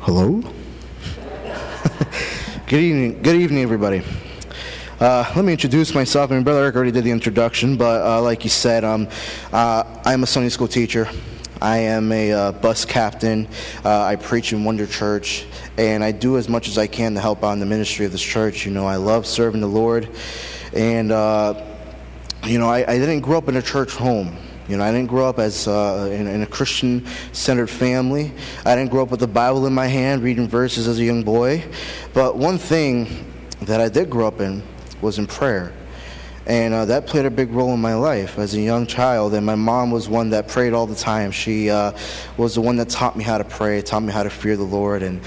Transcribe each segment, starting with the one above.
Hello? Good evening, everybody. Let me introduce myself. Brother Eric already did the introduction, but like you said, I'm a Sunday school teacher. I am a bus captain. I preach in Wonder Church, and I do as much as I can to help out in the ministry of this church. You know, I love serving the Lord, and I didn't grow up in a church home. You know, I didn't grow up as in a Christian-centered family. I didn't grow up with the Bible in my hand, reading verses as a young boy. But one thing that I did grow up in was in prayer. And that played a big role in my life as a young child. And my mom was one that prayed all the time. She was the one that taught me how to pray, taught me how to fear the Lord, and,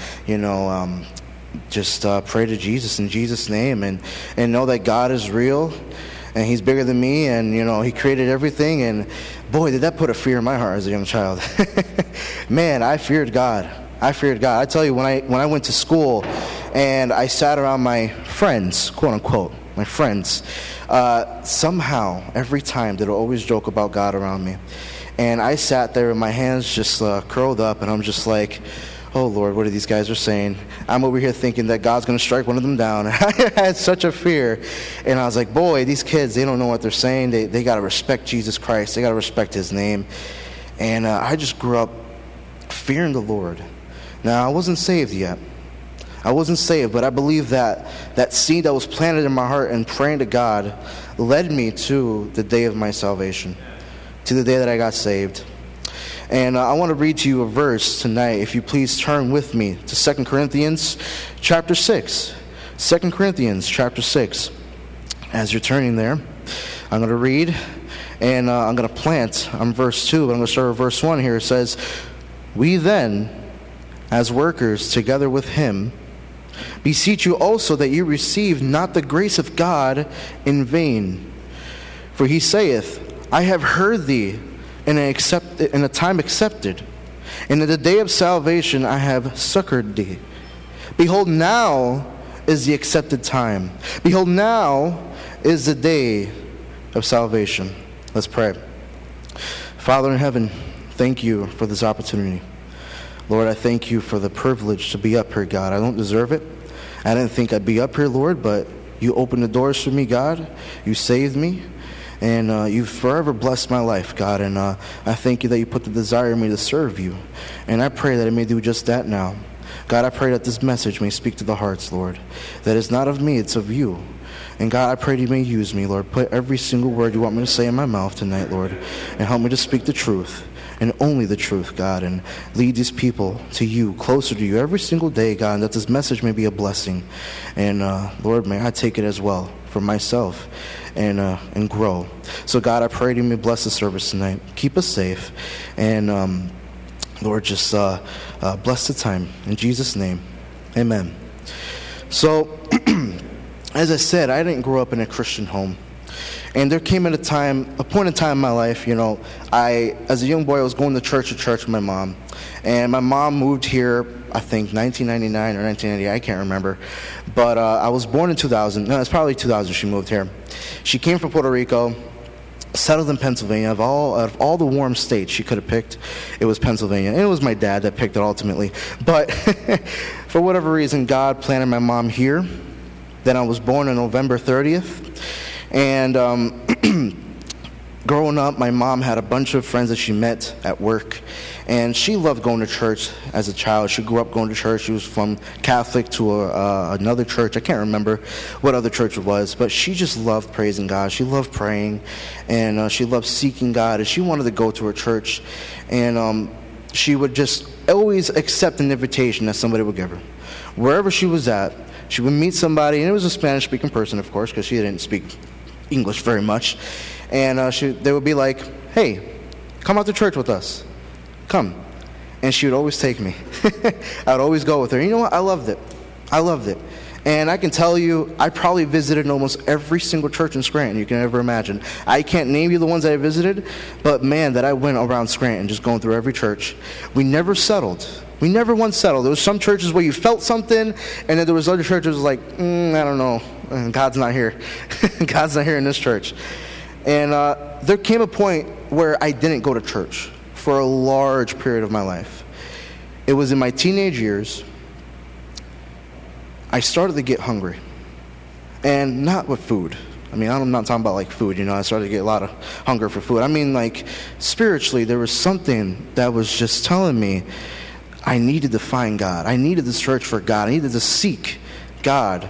just pray to Jesus in Jesus' name and know that God is real. And he's bigger than me, and, he created everything. And, boy, did that put a fear in my heart as a young child. Man, I feared God. I tell you, when I went to school and I sat around my friends, quote-unquote, my friends, somehow, every time, they would always joke about God around me. And I sat there with my hands just curled up, and I'm just like, oh, Lord, what are these guys are saying? I'm over here thinking that God's going to strike one of them down. I had such a fear. And I was like, boy, these kids, they don't know what they're saying. They got to respect Jesus Christ. They got to respect his name. And I just grew up fearing the Lord. Now, I wasn't saved yet. But I believe that seed that was planted in my heart and praying to God led me to the day of my salvation, to the day that I got saved. And I want to read to you a verse tonight. If you please turn with me to 2 Corinthians chapter 6. 2 Corinthians chapter 6. As you're turning there, I'm going to read, and I'm going to plant on verse 2. But I'm going to start with verse 1 here. It says, "We then, as workers together with him, beseech you also that you receive not the grace of God in vain. For he saith, I have heard thee in a time accepted, and in the day of salvation I have succored thee. Behold, now is the accepted time. Behold, now is the day of salvation." Let's pray. Father in heaven, thank you for this opportunity. Lord, I thank you for the privilege to be up here, God. I don't deserve it. I didn't think I'd be up here, Lord, but you opened the doors for me, God. You saved me. And you've forever blessed my life, God. And I thank you that you put the desire in me to serve you. And I pray that it may do just that now. God, I pray that this message may speak to the hearts, Lord. That it's not of me, it's of you. And God, I pray that you may use me, Lord. Put every single word you want me to say in my mouth tonight, Lord. And help me to speak the truth. And only the truth, God. And lead these people to you, closer to you every single day, God. And that this message may be a blessing. And Lord, may I take it as well for myself. And grow. So God, I pray that you may bless the service tonight. Keep us safe. And Lord, just bless the time. In Jesus' name, amen. So, as I said, I didn't grow up in a Christian home. And there came a point in time in my life, as a young boy, I was going to church with my mom. And my mom moved here, I think, 1999 or 1998, I can't remember. But I was born in 2000. No, it's probably 2000 she moved here. She came from Puerto Rico, settled in Pennsylvania. Out of all the warm states she could have picked, it was Pennsylvania. And it was my dad that picked it ultimately. But for whatever reason, God planted my mom here. Then I was born on November 30th. And growing up, my mom had a bunch of friends that she met at work. And she loved going to church as a child. She grew up going to church. She was from Catholic to another church. I can't remember what other church it was. But she just loved praising God. She loved praying. And she loved seeking God. And she wanted to go to her church. And she would just always accept an invitation that somebody would give her. Wherever she was at, she would meet somebody. And it was a Spanish-speaking person, of course, because she didn't speak English very much. And they would be like, hey, come out to church with us. Come. And she would always take me. I would always go with her. You know what? I loved it. And I can tell you, I probably visited almost every single church in Scranton you can ever imagine. I can't name you the ones that I visited, but man, that I went around Scranton just going through every church. We never settled. We never once settled. There was some churches where you felt something, and then there was other churches like, I don't know, God's not here. God's not here in this church. And there came a point where I didn't go to church for a large period of my life. it was in my teenage years, I started to get hungry. And not with food. I mean, I'm not talking about like food, I started to get a lot of hunger for food. I mean, like, spiritually, there was something that was just telling me I needed to find God. I needed to search for God. I needed to seek God.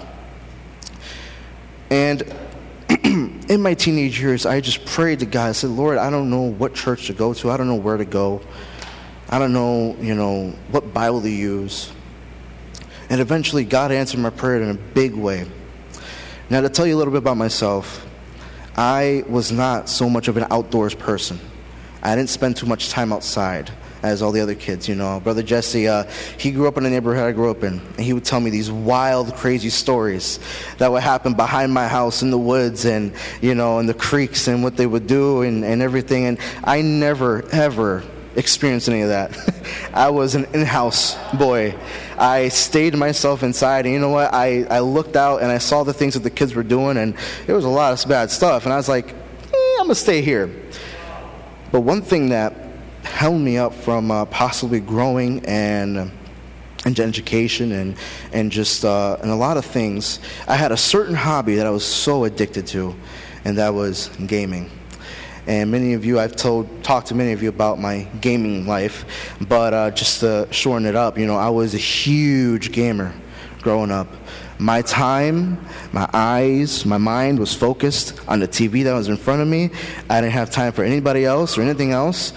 And in my teenage years, I just prayed to God. I said, Lord, I don't know what church to go to. I don't know where to go. I don't know, what Bible to use. And eventually, God answered my prayer in a big way. Now, to tell you a little bit about myself, I was not so much of an outdoors person. I didn't spend too much time outside as all the other kids, Brother Jesse, he grew up in the neighborhood I grew up in, and he would tell me these wild, crazy stories that would happen behind my house in the woods and, in the creeks and what they would do and everything. And I never, ever experienced any of that. I was an in-house boy. I stayed myself inside, and you know what? I looked out and I saw the things that the kids were doing, and there was a lot of bad stuff. And I was like, I'm going to stay here. But one thing that held me up from possibly growing and education and just and a lot of things, I had a certain hobby that I was so addicted to, and that was gaming. And many of you, I've talked to many of you about my gaming life, but just to shorten it up, I was a huge gamer growing up. My time, my eyes, my mind was focused on the TV that was in front of me. I didn't have time for anybody else or anything else.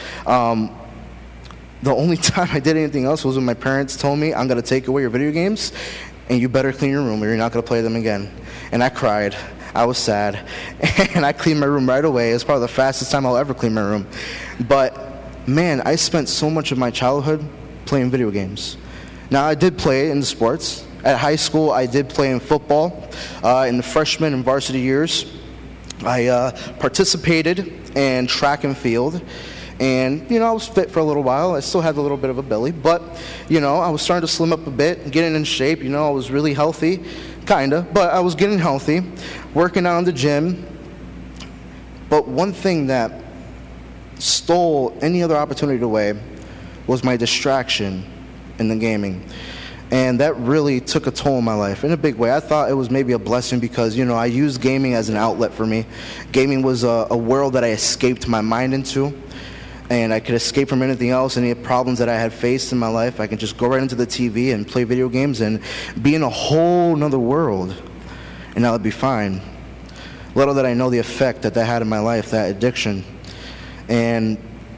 The only time I did anything else was when my parents told me, I'm going to take away your video games, and you better clean your room or you're not going to play them again. And I cried. I was sad. And I cleaned my room right away. It was probably the fastest time I'll ever clean my room. But, man, I spent so much of my childhood playing video games. Now, I did play in the sports. At high school, I did play in football in the freshman and varsity years. I participated in track and field. And, I was fit for a little while. I still had a little bit of a belly. But, I was starting to slim up a bit, getting in shape. I was really healthy, kind of. But I was getting healthy, working out in the gym. But one thing that stole any other opportunity away was my distraction in the gaming. And that really took a toll on my life in a big way. I thought it was maybe a blessing because, I used gaming as an outlet for me. Gaming was a world that I escaped my mind into. And I could escape from anything else, any problems that I had faced in my life. I could just go right into the TV and play video games and be in a whole nother world. And I would be fine. Little did I know the effect that had in my life, that addiction. And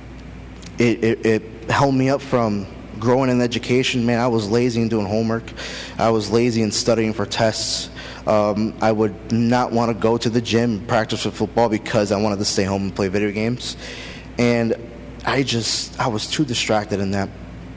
it held me up from growing in education. Man, I was lazy in doing homework. I was lazy in studying for tests. I would not want to go to the gym and practice for football because I wanted to stay home and play video games. And I was too distracted in that.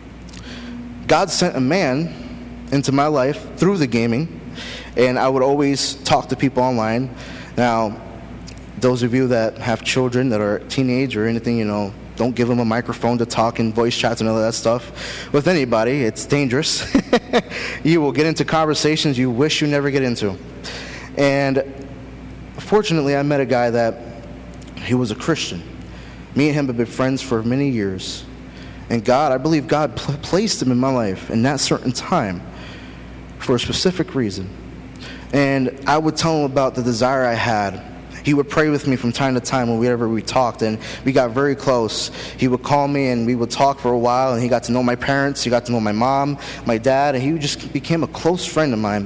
God sent a man into my life through the gaming, and I would always talk to people online. Now, those of you that have children that are teenage or anything, don't give them a microphone to talk in voice chats and all of that stuff with anybody. It's dangerous. You will get into conversations you wish you never get into. And fortunately, I met a guy that he was a Christian. Me and him have been friends for many years. And I believe God placed him in my life in that certain time for a specific reason. And I would tell him about the desire I had. He would pray with me from time to time whenever we talked, and we got very close. He would call me, and we would talk for a while, and he got to know my parents. He got to know my mom, my dad, and he just became a close friend of mine.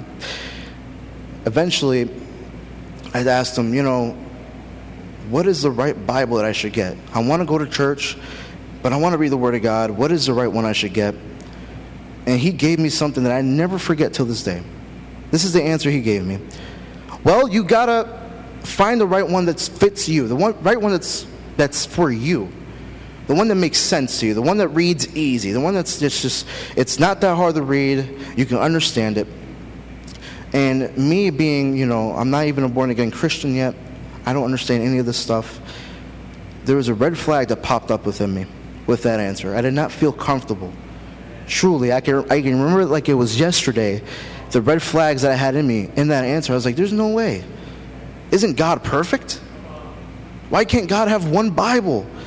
Eventually, I asked him, what is the right Bible that I should get? I want to go to church, but I want to read the Word of God. What is the right one I should get? And he gave me something that I never forget till this day. This is the answer he gave me. Well, you got to find the right one that fits you, right one that's for you, the one that makes sense to you, the one that reads easy, the one that's just it's not that hard to read, you can understand it. And me being, I'm not even a born-again Christian yet, I don't understand any of this stuff. There was a red flag that popped up within me with that answer. I did not feel comfortable. Truly, I can remember it like it was yesterday. The red flags that I had in me in that answer, I was like, there's no way. Isn't God perfect? Why can't God have one Bible?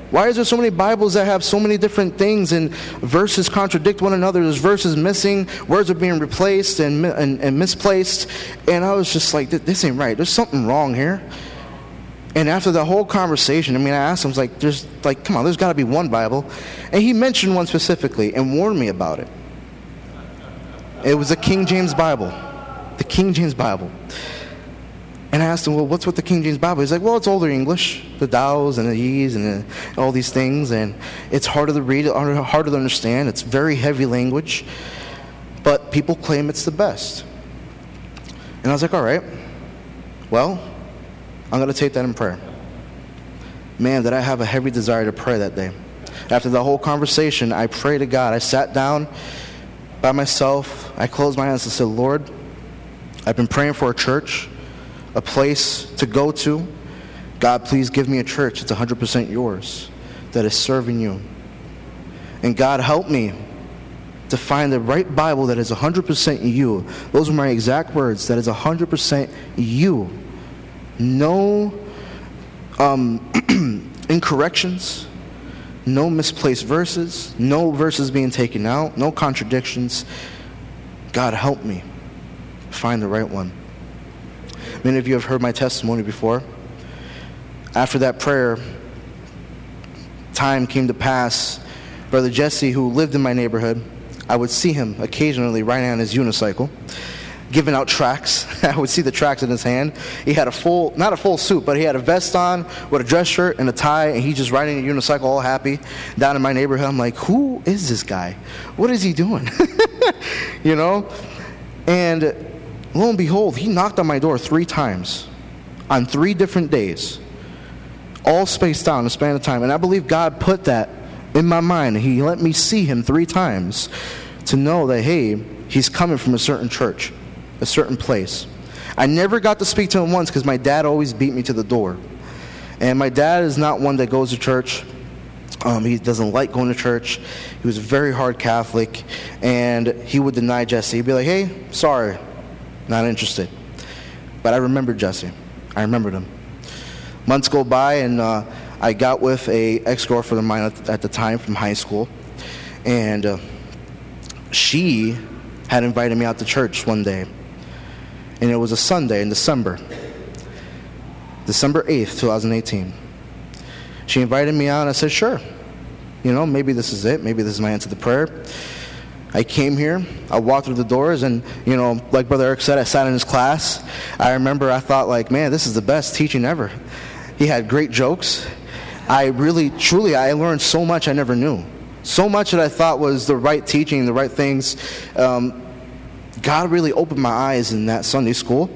Why is there so many Bibles that have so many different things and verses contradict one another? There's verses missing, words are being replaced and misplaced. And I was just like, this ain't right. There's something wrong here. And after the whole conversation, I asked him, come on, there's got to be one Bible. And he mentioned one specifically and warned me about it. It was the King James Bible. The King James Bible. And I asked him, well, what's with the King James Bible? He's like, well, it's older English, the thous and the ye's and all these things, and it's harder to read, harder to understand. It's very heavy language, but people claim it's the best. And I was like, all right, well, I'm going to take that in prayer. Man, did I have a heavy desire to pray that day. After the whole conversation, I prayed to God. I sat down by myself. I closed my eyes and said, Lord, I've been praying for a church, a place to go to. God, please give me a church that's 100% yours, that is serving you. And God, help me to find the right Bible that is 100% you. Those were my exact words, that is 100% you. No incorrections, no misplaced verses, no verses being taken out, no contradictions. God, help me find the right one. Many of you have heard my testimony before. After that prayer, time came to pass. Brother Jesse, who lived in my neighborhood, I would see him occasionally riding on his unicycle, giving out tracts. I would see the tracts in his hand. He had not a full suit, but he had a vest on with a dress shirt and a tie, and he's just riding a unicycle all happy down in my neighborhood. I'm like, who is this guy? What is he doing? You know? And lo and behold, he knocked on my door 3 times on 3 different days, all spaced out in a span of time. And I believe God put that in my mind. He let me see him 3 times to know that, hey, he's coming from a certain church, a certain place. I never got to speak to him once because my dad always beat me to the door. And my dad is not one that goes to church. He doesn't like going to church. He was a very hard Catholic, and he would deny Jesse. He'd be like, hey, sorry, not interested. But I remembered Jesse. I remembered him. Months go by, and I got with a ex-girlfriend of mine at the time from high school, and she had invited me out to church one day, and it was a Sunday in December 8th, 2018. She invited me out, and I said, sure. You know, maybe this is it. Maybe this is my answer to prayer. I came here. I walked through the doors, and, you know, like Brother Eric said, I sat in his class. I remember I thought, like, man, this is the best teaching ever. He had great jokes. I learned so much I never knew. So much that I thought was the right teaching, the right things. God really opened my eyes in that Sunday school.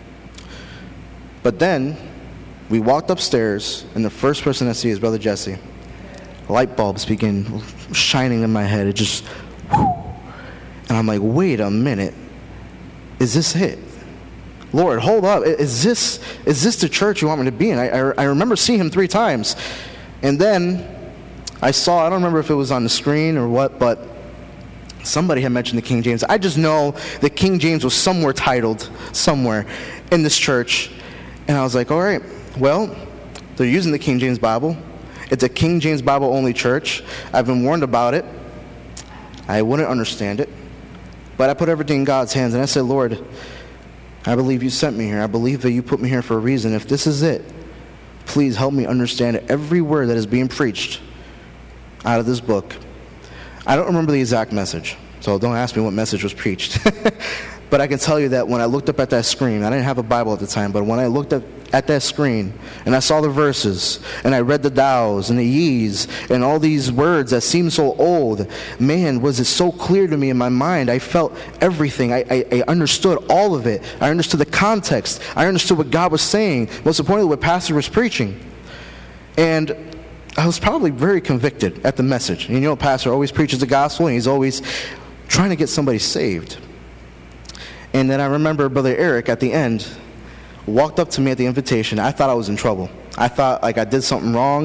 But then we walked upstairs, and the first person I see is Brother Jesse. Light bulbs begin shining in my head. It just, whew. And I'm like, wait a minute. Is this it? Lord, hold up. Is this the church you want me to be in? I remember seeing him 3 times. And then I don't remember if it was on the screen or what, but somebody had mentioned the King James. I just know that King James was somewhere titled, somewhere in this church. And I was like, all right, well, they're using the King James Bible. It's a King James Bible only church. I've been warned about it. I wouldn't understand it. But I put everything in God's hands, and I said, Lord, I believe you sent me here. I believe that you put me here for a reason. If this is it, please help me understand every word that is being preached out of this book. I don't remember the exact message, so don't ask me what message was preached. But I can tell you that when I looked up at that screen, I didn't have a Bible at the time, but when I looked up at that screen and I saw the verses and I read the thous and the ye's and all these words that seemed so old, man, was it so clear to me in my mind. I felt everything. I understood all of it. I understood the context. I understood what God was saying. Most importantly, what Pastor was preaching. And I was probably very convicted at the message. And you know, Pastor always preaches the gospel, and he's always trying to get somebody saved. And then I remember Brother Eric at the end walked up to me at the invitation. I thought I was in trouble. I thought like I did something wrong.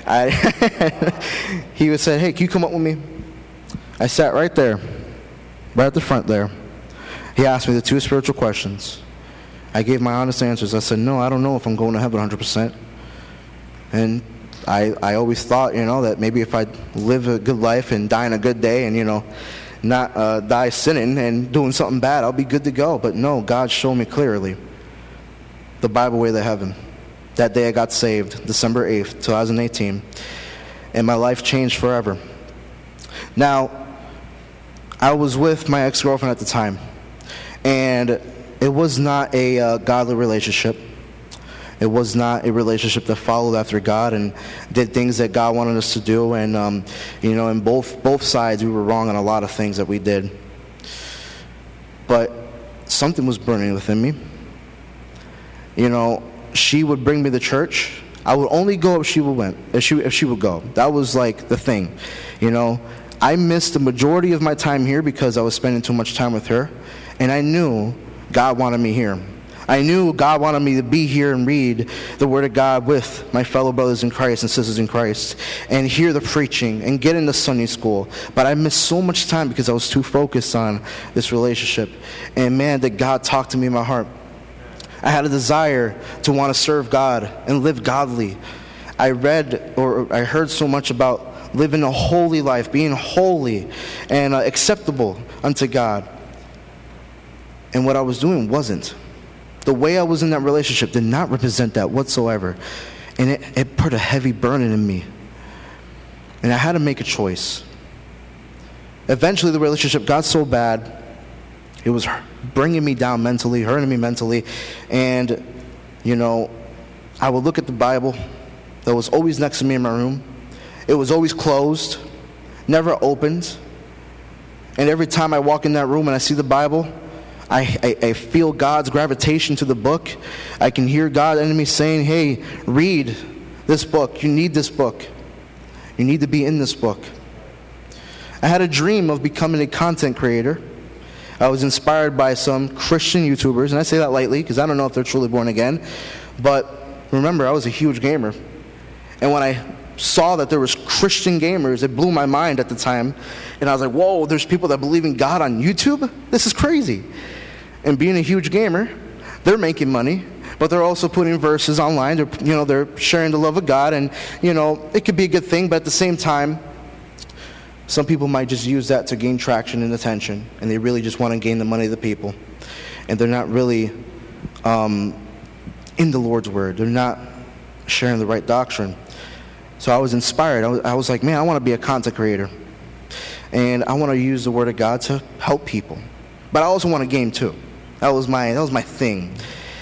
He would say, hey, can you come up with me? I sat right there, right at the front there. He asked me the 2 spiritual questions. I gave my honest answers. I said, no, I don't know if I'm going to heaven 100%. And I always thought, that maybe if I live a good life and die in a good day and, not die sinning and doing something bad, I'll be good to go. But no, God showed me clearly the Bible way to heaven. That day I got saved, December 8th, 2018, and my life changed forever. Now, I was with my ex-girlfriend at the time, and it was not a godly relationship. It was not a relationship that followed after God and did things that God wanted us to do. And, in both sides, we were wrong on a lot of things that we did. But something was burning within me. She would bring me to church. I would only go if she would go. That was like the thing. I missed the majority of my time here because I was spending too much time with her. And I knew God wanted me here. I knew God wanted me to be here and read the Word of God with my fellow brothers in Christ and sisters in Christ and hear the preaching and get into Sunday school. But I missed so much time because I was too focused on this relationship. And man, did God talk to me in my heart. I had a desire to want to serve God and live godly. I heard so much about living a holy life, being holy and acceptable unto God. And what I was doing wasn't. The way I was in that relationship did not represent that whatsoever. And it put a heavy burden in me. And I had to make a choice. Eventually the relationship got so bad, it was bringing me down mentally, hurting me mentally. And, I would look at the Bible that was always next to me in my room. It was always closed, never opened. And every time I walk in that room and I see the Bible, I feel God's gravitation to the book. I can hear God's enemy saying, hey, read this book. You need this book. You need to be in this book. I had a dream of becoming a content creator. I was inspired by some Christian YouTubers, and I say that lightly because I don't know if they're truly born again. But remember, I was a huge gamer. And when I saw that there was Christian gamers, it blew my mind at the time. And I was like, whoa, there's people that believe in God on YouTube? This is crazy. And being a huge gamer, they're making money, but they're also putting verses online. They're sharing the love of God, and it could be a good thing. But at the same time, some people might just use that to gain traction and attention, and they really just want to gain the money of the people, and they're not really in the Lord's word. They're not sharing the right doctrine. So I was inspired. I was like, man, I want to be a content creator, and I want to use the word of God to help people. But I also want to game too. That was my thing.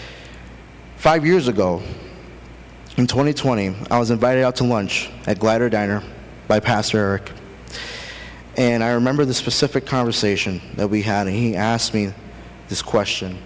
5 years ago, in 2020, I was invited out to lunch at Glider Diner by Pastor Eric. And I remember the specific conversation that we had, and he asked me this question.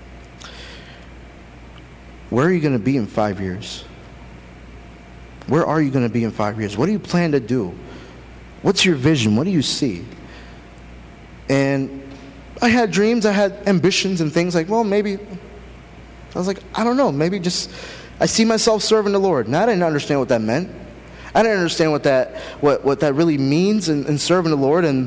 Where are you going to be in 5 years? Where are you going to be in 5 years? What do you plan to do? What's your vision? What do you see? And I had dreams, I had ambitions and things like, well, maybe, I was like, I don't know, maybe just, I see myself serving the Lord. And I didn't understand what that meant. I didn't understand what that really means in serving the Lord. And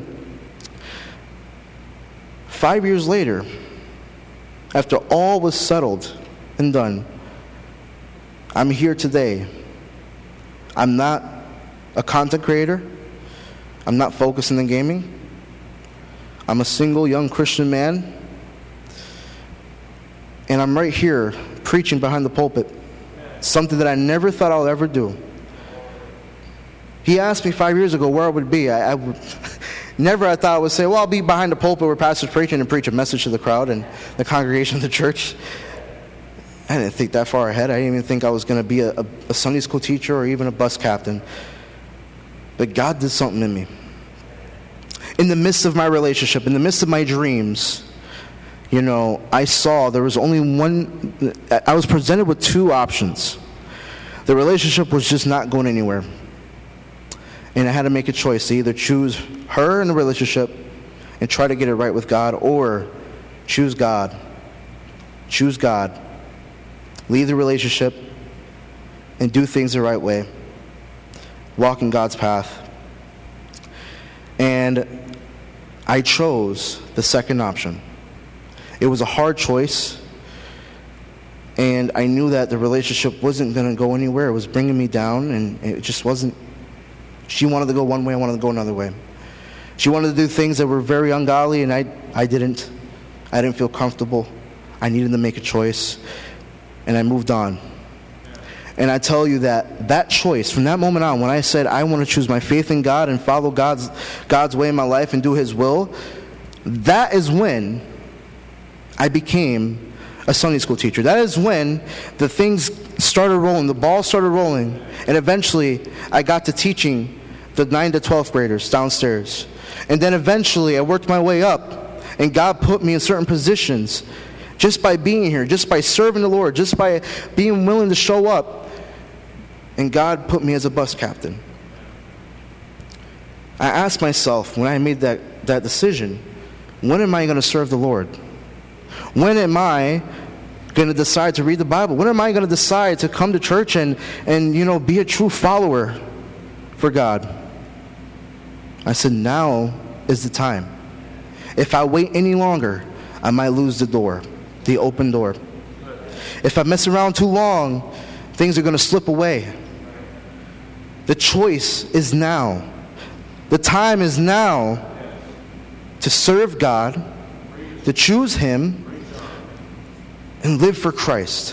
5 years later, after all was settled and done, I'm here today. I'm not a content creator. I'm not focusing on gaming. I'm a single young Christian man, and I'm right here preaching behind the pulpit, something that I never thought I would ever do. He asked me 5 years ago where I would be. I thought I would say, well, I'll be behind the pulpit where pastor's preaching and preach a message to the crowd and the congregation of the church. I didn't think that far ahead. I didn't even think I was going to be a Sunday school teacher or even a bus captain. But God did something in me. In the midst of my relationship, in the midst of my dreams, I saw there was only one. I was presented with two options. The relationship was just not going anywhere. And I had to make a choice to either choose her in the relationship and try to get it right with God, or choose God. Choose God. Leave the relationship and do things the right way. Walk in God's path. And I chose the second option. It was a hard choice, And I knew that the relationship wasn't going to go anywhere. It was bringing me down, and it just wasn't. She wanted to go one way, I wanted to go another way. She wanted to do things that were very ungodly, and I didn't. I didn't feel comfortable. I needed to make a choice, and I moved on. And I tell you that choice, from that moment on, when I said I want to choose my faith in God and follow God's way in my life and do His will, that is when I became a Sunday school teacher. That is when the things started rolling, the ball started rolling, and eventually I got to teaching the 9 to 12th graders downstairs. And then eventually I worked my way up, and God put me in certain positions just by being here, just by serving the Lord, just by being willing to show up. And God put me as a bus captain. I asked myself when I made that decision, when am I going to serve the Lord? When am I going to decide to read the Bible? When am I going to decide to come to church and be a true follower for God? I said, now is the time. If I wait any longer, I might lose the open door. If I mess around too long, things are going to slip away. The choice is now. The time is now to serve God, to choose Him, and live for Christ.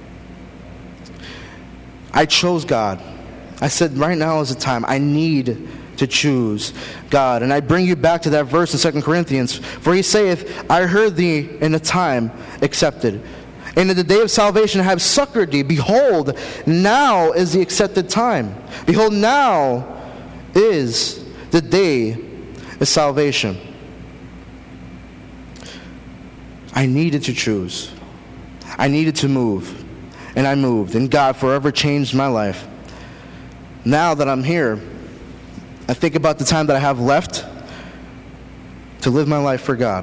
I chose God. I said, right now is the time. I need to choose God. And I bring you back to that verse in 2 Corinthians. For He saith, I heard thee in a time accepted. And in the day of salvation I have succored thee. Behold, now is the accepted time. Behold, now is the day of salvation. I needed to choose. I needed to move. And I moved. And God forever changed my life. Now that I'm here, I think about the time that I have left to live my life for God.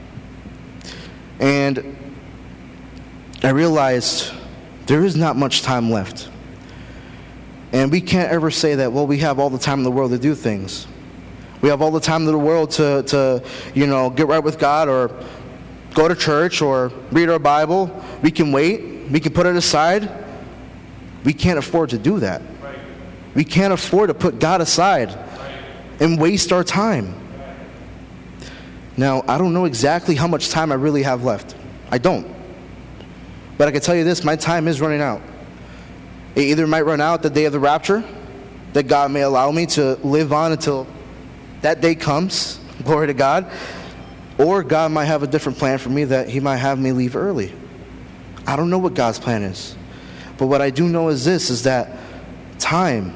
And I realized there is not much time left. And we can't ever say that, well, we have all the time in the world to do things. We have all the time in the world to get right with God or go to church or read our Bible. We can wait. We can put it aside. We can't afford to do that. Right. We can't afford to put God aside and waste our time. Now, I don't know exactly how much time I really have left. I don't. But I can tell you this, my time is running out. It either might run out the day of the rapture, that God may allow me to live on until that day comes, glory to God, or God might have a different plan for me that He might have me leave early. I don't know what God's plan is. But what I do know is this, is that time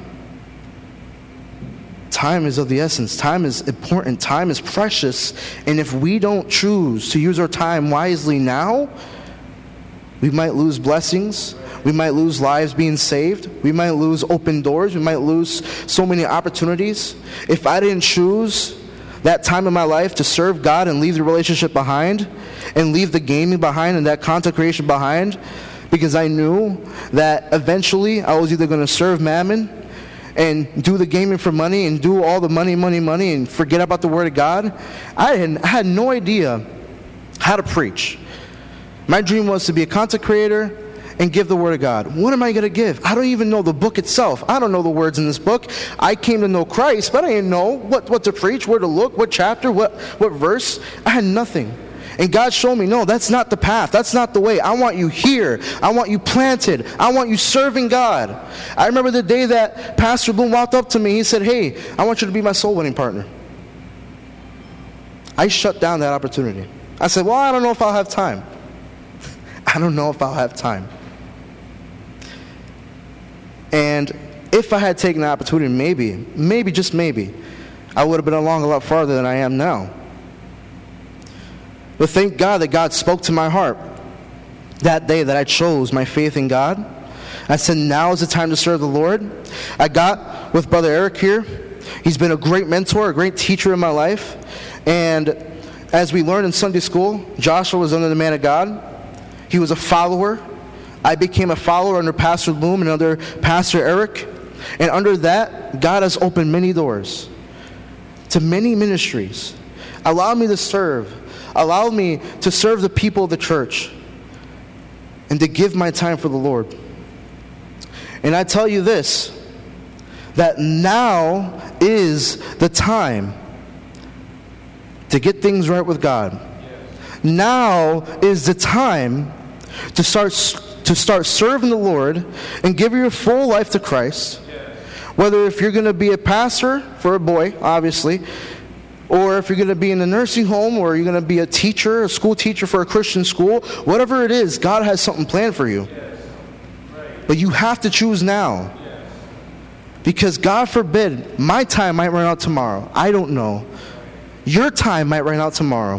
is of the essence. Time is important. Time is precious. And if we don't choose to use our time wisely now, we might lose blessings. We might lose lives being saved. We might lose open doors. We might lose so many opportunities. If I didn't choose that time in my life to serve God and leave the relationship behind and leave the gaming behind and that content creation behind, because I knew that eventually I was either going to serve Mammon and do the gaming for money and do all the money and forget about the Word of God, I had no idea how to preach. My dream was to be a content creator and give the Word of God. What am I going to give? I don't even know the book itself. I don't know the words in this book. I came to know Christ, but I didn't know what to preach, where to look, what chapter, what verse. I had nothing. And God showed me, no, that's not the path. That's not the way. I want you here. I want you planted. I want you serving God. I remember the day that Pastor Bloom walked up to me. He said, hey, I want you to be my soul winning partner. I shut down that opportunity. I said, well, I don't know if I'll have time. I don't know if I'll have time. And if I had taken the opportunity, maybe, just maybe, I would have been along a lot farther than I am now. But thank God that God spoke to my heart that day that I chose my faith in God. I said, now is the time to serve the Lord. I got with Brother Eric here. He's been a great mentor, a great teacher in my life. And as we learned in Sunday school, Joshua was under the man of God. He was a follower. I became a follower under Pastor Bloom and under Pastor Eric. And under that, God has opened many doors to many ministries. Allowed me to serve. Allowed me to serve the people of the church. and to give my time for the Lord. And I tell you this, that now is the time to get things right with God. Now is the time to start serving the Lord and give your full life to Christ. Whether if you're going to be a pastor for a boy, obviously, or if you're going to be in a nursing home, or you're going to be a teacher, a school teacher for a Christian school, whatever it is, God has something planned for you. But you have to choose now. Because God forbid, my time might run out tomorrow. I don't know. Your time might run out tomorrow.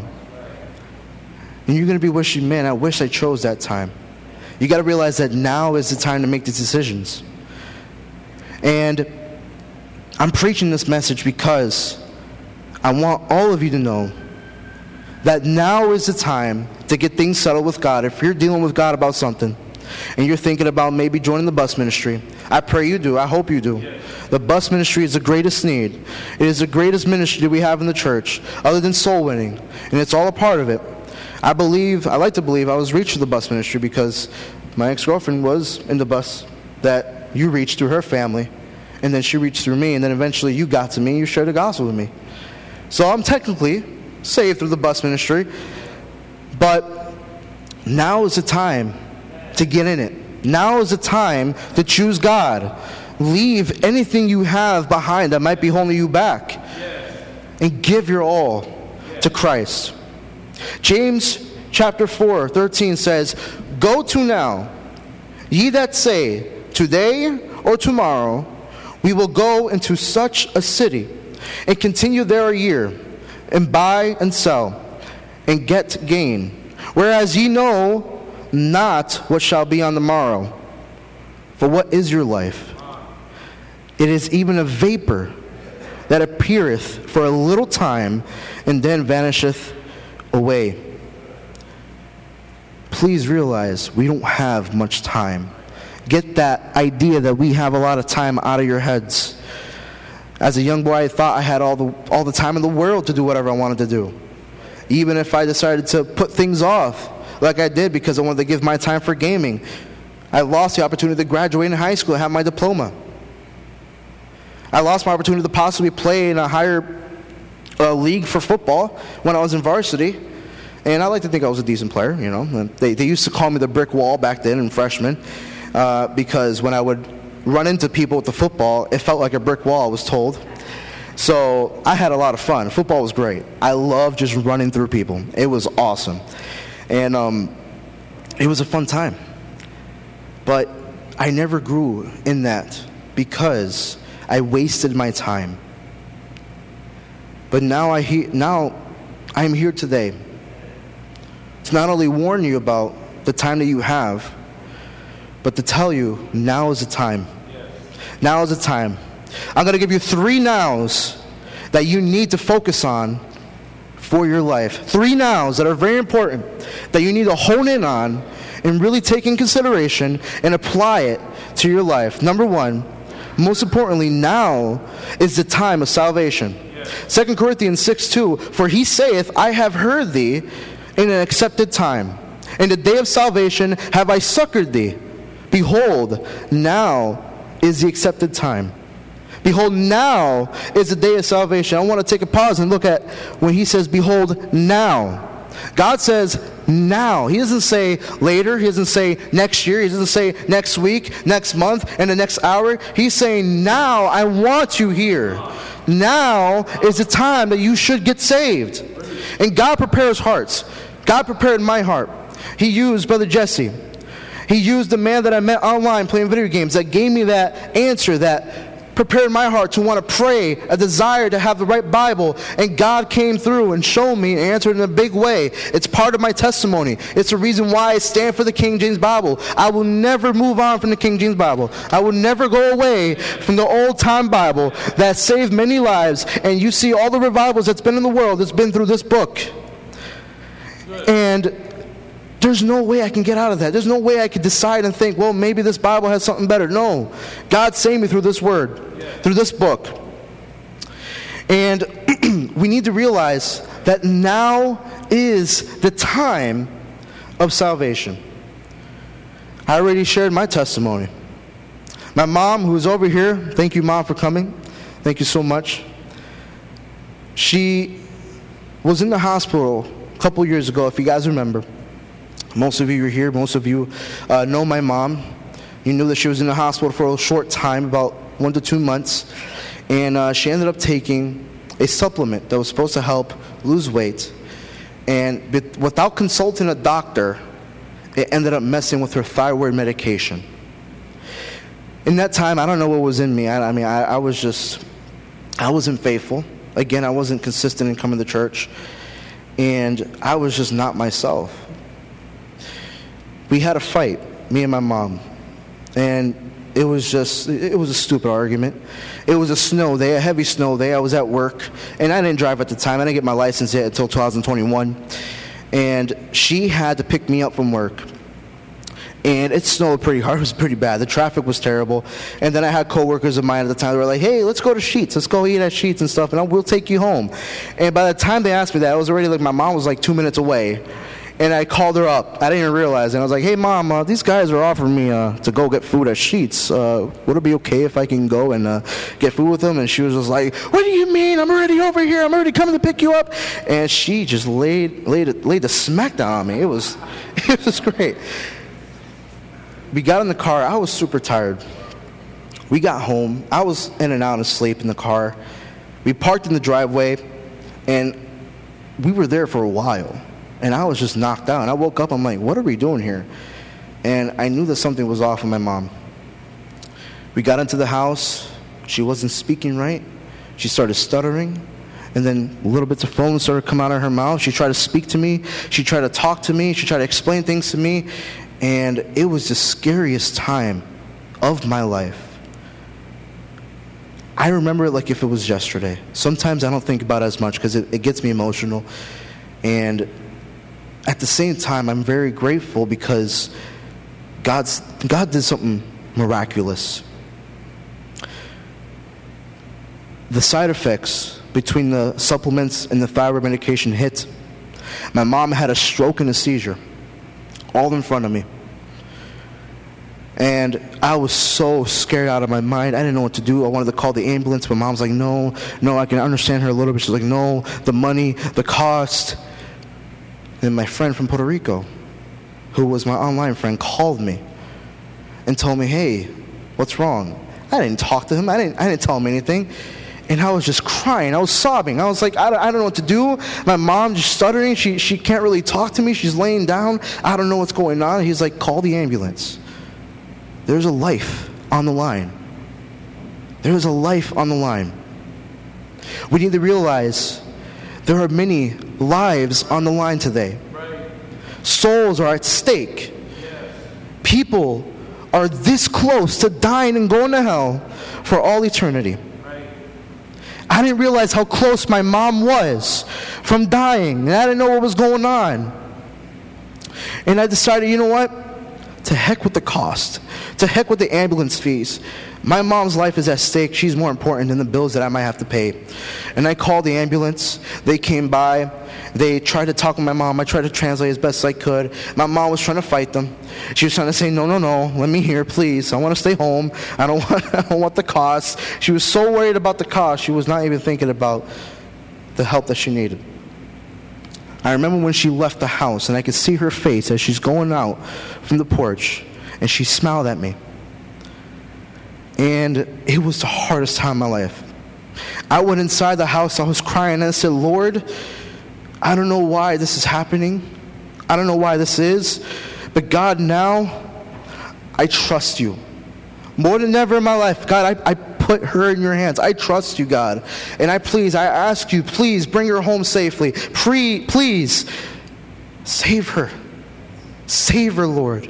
And you're going to be wishing, man, I wish I chose that time. You got to realize that now is the time to make these decisions. And I'm preaching this message because I want all of you to know that now is the time to get things settled with God. If you're dealing with God about something, and you're thinking about maybe joining the bus ministry, I pray you do. I hope you do. Yes. The bus ministry is the greatest need. It is the greatest ministry we have in the church, other than soul winning, and it's all a part of it. I like to believe I was reached through the bus ministry because my ex-girlfriend was in the bus that you reached through her family, and then she reached through me, and then eventually you got to me and you shared the gospel with me. So I'm technically saved through the bus ministry, but now is the time to get in it. Now is the time to choose God. Leave anything you have behind that might be holding you back, and give your all to Christ. James chapter 4:13 says, "Go to now, ye that say, today or tomorrow, we will go into such a city, and continue there a year, and buy and sell, and get gain. Whereas ye know not what shall be on the morrow. For what is your life? It is even a vapor that appeareth for a little time, and then vanisheth away." Please realize we don't have much time. Get that idea that we have a lot of time out of your heads. As a young boy, I thought I had all the time in the world to do whatever I wanted to do. Even if I decided to put things off, like I did because I wanted to give my time for gaming. I lost the opportunity to graduate in high school and have my diploma. I lost my opportunity to possibly play in a higher league for football when I was in varsity. And I like to think I was a decent player, you know. They used to call me the brick wall back then in freshman because when I would run into people with the football, it felt like a brick wall, I was told. So I had a lot of fun. Football was great. I loved just running through people. It was awesome. And it was a fun time. But I never grew in that because I wasted my time. But now I'm here today to not only warn you about the time that you have, but to tell you now is the time. Now is the time. I'm going to give you 3 nows that you need to focus on for your life. 3 nows that are very important that you need to hone in on and really take in consideration and apply it to your life. Number 1, most importantly, now is the time of salvation. 2 Corinthians 6:2, "For he saith, I have heard thee in an accepted time. In the day of salvation have I succored thee. Behold, now is the accepted time." Behold, now is the day of salvation. I want to take a pause and look at when he says, behold, now. God says now. He doesn't say later. He doesn't say next year. He doesn't say next week, next month, and the next hour. He's saying now, I want you here. Now is the time that you should get saved. And God prepares hearts. God prepared my heart. He used Brother Jesse. He used the man that I met online playing video games that gave me that answer that prepared my heart to want to pray, a desire to have the right Bible, and God came through and showed me and answered in a big way. It's part of my testimony. It's the reason why I stand for the King James Bible. I will never move on from the King James Bible. I will never go away from the old-time Bible that saved many lives, and you see all the revivals that's been in the world, it's been through this book. And there's no way I can get out of that. There's no way I could decide and think, well, maybe this Bible has something better. No. God saved me through this word, through this book. And we need to realize that now is the time of salvation. I already shared my testimony. My mom, who's over here, thank you, Mom, for coming. Thank you so much. She was in the hospital a couple years ago, if you guys remember. Most of you are here. Most of you know my mom. You knew that she was in the hospital for a short time, about 1 to 2 months. And she ended up taking a supplement that was supposed to help lose weight. And without consulting a doctor, it ended up messing with her thyroid medication. In that time, I don't know what was in me. I wasn't faithful. Again, I wasn't consistent in coming to church. And I was just not myself. We had a fight, me and my mom. And it was a stupid argument. It was a snow day, a heavy snow day. I was at work, and I didn't drive at the time. I didn't get my license yet until 2021. And she had to pick me up from work. And it snowed pretty hard. It was pretty bad. The traffic was terrible. And then I had coworkers of mine at the time. They were like, hey, let's go to Sheetz. Let's go eat at Sheetz and stuff, and we'll take you home. And by the time they asked me that, it was already like my mom was like 2 minutes away. And I called her up. I didn't even realize it. And I was like, hey, Mom, these guys are offering me to go get food at Sheetz. Would it be okay if I can go and get food with them? And she was just like, what do you mean? I'm already over here. I'm already coming to pick you up. And she just laid the smackdown on me. It was great. We got in the car. I was super tired. We got home. I was in and out of sleep in the car. We parked in the driveway, and we were there for a while. And I was just knocked out. And I woke up, I'm like, what are we doing here? And I knew that something was off with my mom. We got into the house. She wasn't speaking right. She started stuttering. And then little bits of foam started coming out of her mouth. She tried to speak to me. She tried to talk to me. She tried to explain things to me. And it was the scariest time of my life. I remember it like if it was yesterday. Sometimes I don't think about it as much because it gets me emotional. And at the same time, I'm very grateful because God did something miraculous. The side effects between the supplements and the thyroid medication hit. My mom had a stroke and a seizure, all in front of me. And I was so scared out of my mind. I didn't know what to do. I wanted to call the ambulance, but Mom's like, no, I can understand her a little bit. She's like, no, the money, the cost. And my friend from Puerto Rico, who was my online friend, called me and told me, hey, what's wrong? I didn't talk to him. I didn't tell him anything. And I was just crying. I was sobbing. I was like, I don't know what to do. My mom just stuttering. She can't really talk to me. She's laying down. I don't know what's going on. He's like, call the ambulance. There's a life on the line. There is a life on the line. We need to realize there are many lives on the line today. Souls are at stake. People are this close to dying and going to hell for all eternity. I didn't realize how close my mom was from dying, and I didn't know what was going on. And I decided, you know what? To heck with the cost. To heck with the ambulance fees. My mom's life is at stake. She's more important than the bills that I might have to pay. And I called the ambulance. They came by. They tried to talk with my mom. I tried to translate as best I could. My mom was trying to fight them. She was trying to say, no, let me hear, please. I want to stay home. I don't want the cost. She was so worried about the cost, she was not even thinking about the help that she needed. I remember when she left the house, and I could see her face as she's going out from the porch, and she smiled at me. And it was the hardest time of my life. I went inside the house, I was crying, and I said, Lord, I don't know why this is happening. I don't know why this is. But God, now, I trust you. More than ever in my life, God, I put her in your hands. I trust you, God. And I ask you, please bring her home safely. Please, save her. Save her, Lord.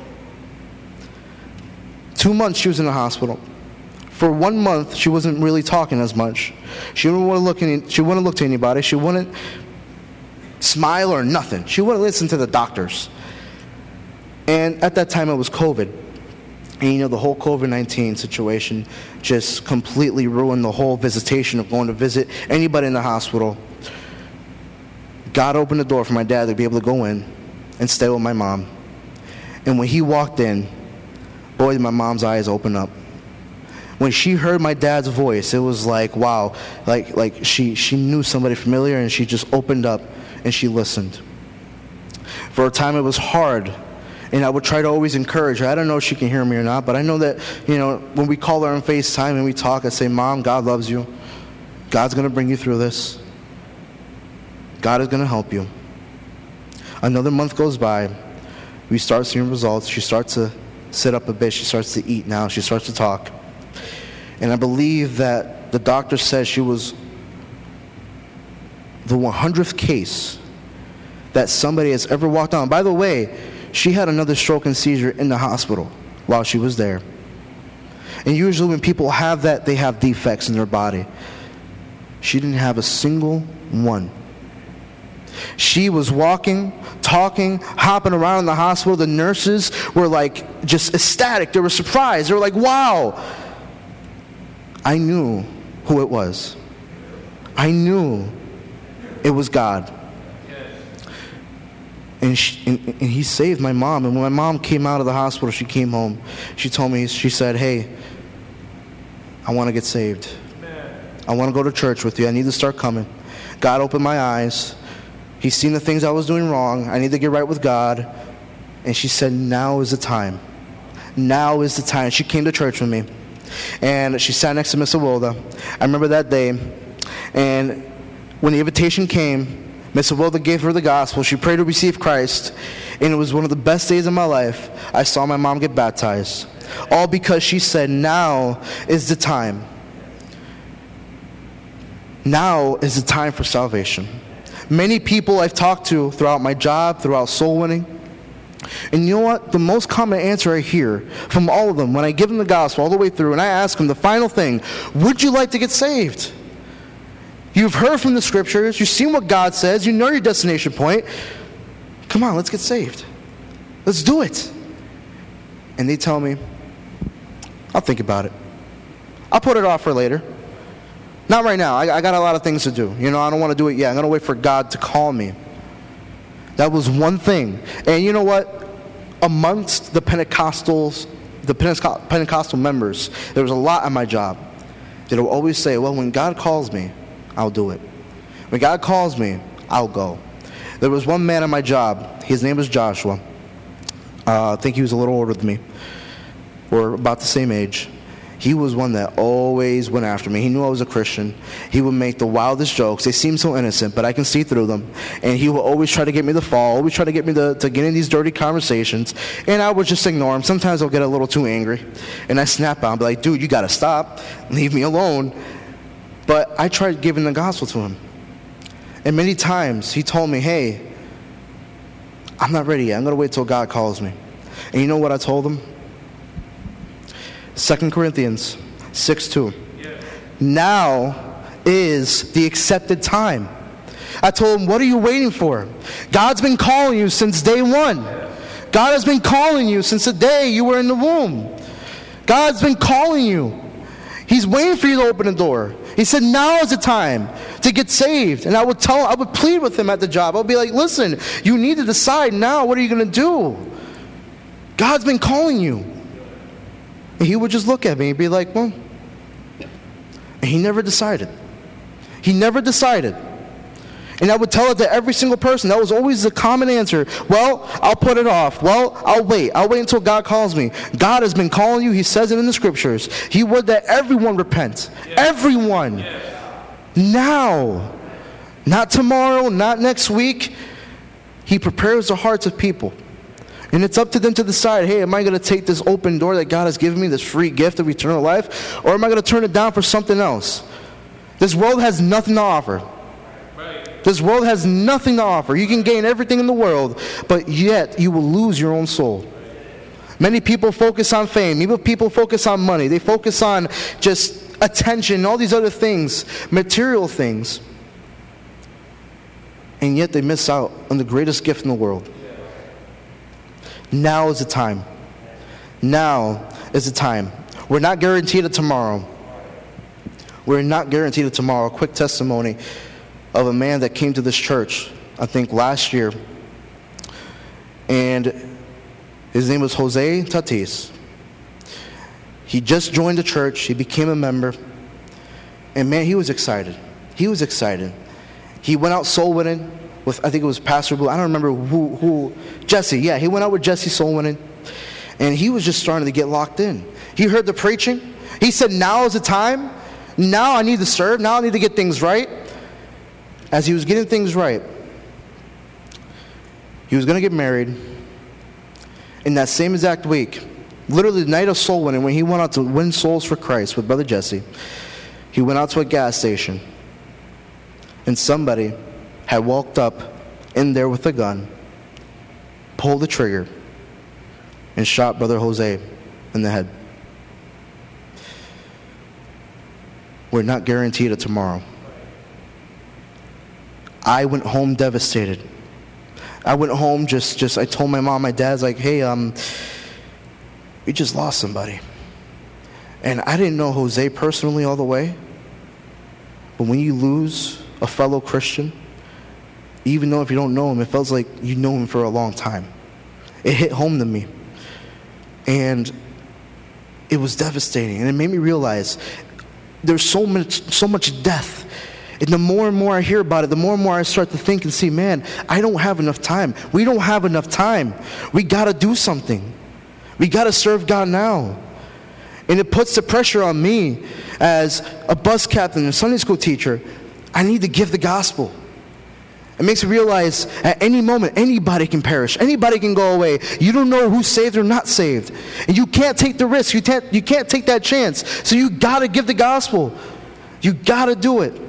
2 months she was in the hospital. For 1 month, she wasn't really talking as much. She wouldn't want to look to anybody. She wouldn't smile or nothing. She wouldn't listen to the doctors. And at that time, it was COVID. And the whole COVID-19 situation just completely ruined the whole visitation of going to visit anybody in the hospital. God opened the door for my dad to be able to go in and stay with my mom. And when he walked in, boy, did my mom's eyes open up. When she heard my dad's voice, it was like, wow, like she knew somebody familiar, and she just opened up and she listened. For a time it was hard, and I would try to always encourage her. I don't know if she can hear me or not, but I know that, when we call her on FaceTime and we talk, I say, Mom, God loves you. God's going to bring you through this. God is going to help you. Another month goes by. We start seeing results. She starts to sit up a bit. She starts to eat now. She starts to talk. And I believe that the doctor says she was the 100th case that somebody has ever walked on. By the way, she had another stroke and seizure in the hospital while she was there. And usually when people have that, they have defects in their body. She didn't have a single one. She was walking, talking, hopping around in the hospital. The nurses were like just ecstatic. They were surprised. They were like, wow. I knew who it was. I knew it was God. And he saved my mom. And when my mom came out of the hospital, she came home. She told me, she said, hey, I want to get saved. I want to go to church with you. I need to start coming. God opened my eyes. He's seen the things I was doing wrong. I need to get right with God. And she said, now is the time. Now is the time. She came to church with me. And she sat next to Miss Awilda. I remember that day. And when the invitation came, Miss Awilda gave her the gospel. She prayed to receive Christ. And it was one of the best days of my life. I saw my mom get baptized. All because she said, now is the time. Now is the time for salvation. Many people I've talked to throughout my job, throughout soul winning. And you know what? The most common answer I hear from all of them when I give them the gospel all the way through and I ask them the final thing, would you like to get saved? You've heard from the scriptures. You've seen what God says. You know your destination point. Come on, let's get saved. Let's do it. And they tell me, I'll think about it. I'll put it off for later. Not right now. I got a lot of things to do. I don't want to do it yet. I'm going to wait for God to call me. That was one thing. And you know what? Amongst the Pentecostals, the Pentecostal members, there was a lot on my job that will always say, well, when God calls me, I'll do it. When God calls me, I'll go. There was one man on my job. His name was Joshua. I think he was a little older than me. We're about the same age. He was one that always went after me. He knew I was a Christian. He would make the wildest jokes. They seemed so innocent, but I can see through them. And he would always try to get me to fall, always try to get me to get in these dirty conversations. And I would just ignore him. Sometimes I'll get a little too angry. And I snap out and be like, dude, you got to stop. Leave me alone. But I tried giving the gospel to him. And many times he told me, hey, I'm not ready yet. I'm going to wait till God calls me. And you know what I told him? 2 Corinthians 6:2. Yes. Now is the accepted time. I told him, what are you waiting for? God's been calling you since day one. God has been calling you since the day you were in the womb. God's been calling you. He's waiting for you to open the door. He said, now is the time to get saved. And I would plead with him at the job. I would be like, listen, you need to decide now. What are you going to do? God's been calling you. And he would just look at me and be like, well. And he never decided. He never decided. And I would tell it to every single person. That was always the common answer. Well, I'll put it off. Well, I'll wait. I'll wait until God calls me. God has been calling you. He says it in the scriptures. He would that everyone repent. Yes. Everyone. Yes. Now. Not tomorrow, not next week. He prepares the hearts of people. And it's up to them to decide, hey, am I going to take this open door that God has given me, this free gift of eternal life, or am I going to turn it down for something else? This world has nothing to offer. This world has nothing to offer. You can gain everything in the world, but yet you will lose your own soul. Many people focus on fame. Even people focus on money. They focus on just attention and all these other things, material things. And yet they miss out on the greatest gift in the world. Now is the time. Now is the time. We're not guaranteed a tomorrow. We're not guaranteed a tomorrow. A quick testimony of a man that came to this church, I think last year. And His name was Jose Tatis. He just joined the church. He became a member. And man, he was excited. He was excited. He went out soul winning with, I think it was Pastor Blue. I don't remember who. Jesse. Yeah, he went out with Jesse soul winning. And he was just starting to get locked in. He heard the preaching. He said, now is the time. Now I need to serve. Now I need to get things right. As he was getting things right, he was going to get married. In that same exact week, literally the night of soul winning, when he went out to win souls for Christ with Brother Jesse, he went out to a gas station, and somebody had walked up in there with a gun, pulled the trigger, and shot Brother Jose in the head. We're not guaranteed a tomorrow. I went home devastated. I went home I told my mom, my dad's like, hey, we just lost somebody. And I didn't know Jose personally all the way. But when you lose a fellow Christian, even though if you don't know him, it feels like you know him for a long time. It hit home to me. And it was devastating. And it made me realize there's so much death. And the more and more I hear about it, the more and more I start to think and see, man, I don't have enough time. We don't have enough time. We got to do something. We got to serve God now. And it puts the pressure on me as a bus captain and a Sunday school teacher. I need to give the gospel. It makes me realize at any moment, anybody can perish. Anybody can go away. You don't know who's saved or not saved. And you can't take the risk. You can't take that chance. So you got to give the gospel. You got to do it.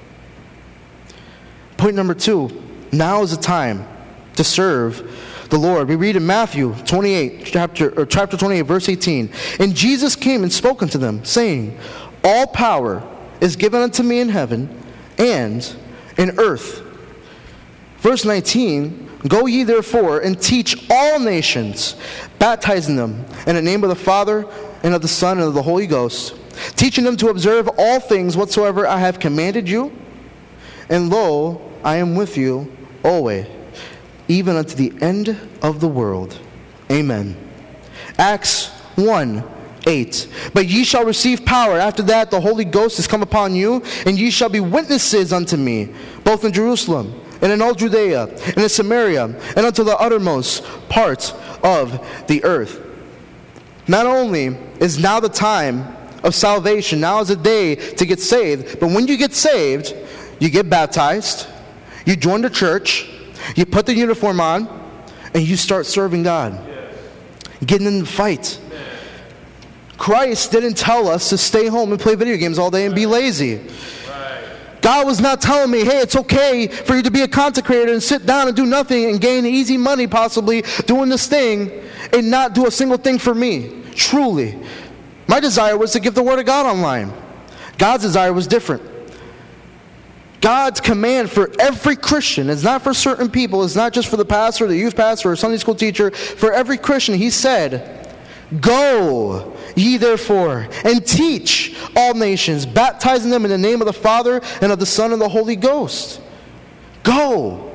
Point number 2, now is the time to serve the Lord. We read in Matthew 28, chapter 28, verse 18. And Jesus came and spoke unto them, saying, all power is given unto me in heaven and in earth. Verse 19, go ye therefore and teach all nations, baptizing them in the name of the Father and of the Son and of the Holy Ghost, teaching them to observe all things whatsoever I have commanded you. And lo, I am with you always, even unto the end of the world. Amen. Acts 1:8. But ye shall receive power. After that the Holy Ghost is come upon you, and ye shall be witnesses unto me, both in Jerusalem, and in all Judea, and in Samaria, and unto the uttermost parts of the earth. Not only is now the time of salvation, now is the day to get saved, but when you get saved, you get baptized, you join the church, you put the uniform on, and you start serving God. Getting in the fight. Christ didn't tell us to stay home and play video games all day and be lazy. God was not telling me, hey, it's okay for you to be a content creator and sit down and do nothing and gain easy money possibly doing this thing and not do a single thing for me. Truly. My desire was to give the Word of God online. God's desire was different. God's command for every Christian is not for certain people. It's not just for the pastor, the youth pastor, or Sunday school teacher. For every Christian, he said, go ye therefore and teach all nations, baptizing them in the name of the Father and of the Son and the Holy Ghost. Go.